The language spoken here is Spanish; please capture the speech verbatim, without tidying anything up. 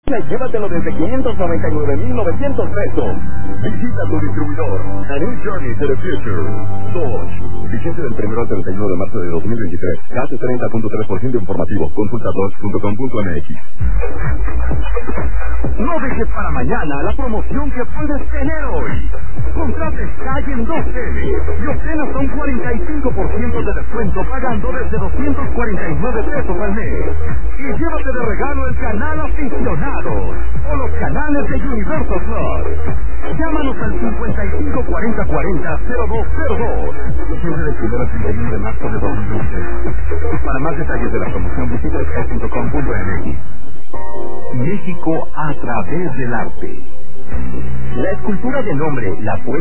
Llévatelo desde quinientos noventa y nueve mil novecientos pesos. Visita tu distribuidor. A New Journey to the Future. Dodge. Vigente del primero al treinta y uno de marzo de dos mil veintitrés. C A T treinta punto tres por ciento informativo. Consulta dodge punto com punto m x. No dejes para mañana la promoción que puedes tener hoy. Contrate Sky en dos L y obtén hasta un cuarenta y cinco por ciento de descuento pagando desde doscientos cuarenta y nueve pesos al mes. Y llévate de regalo el canal Aficionados o los canales de Universal Plus. Llámanos al cincuenta y cinco cuarenta cuarenta cero dos cero dos. Siempre del primero al treinta y uno de marzo de dos mil veinte. Para más detalles de la promoción visita sky punto com punto m x. México a través del arte. La escultura del hombre, la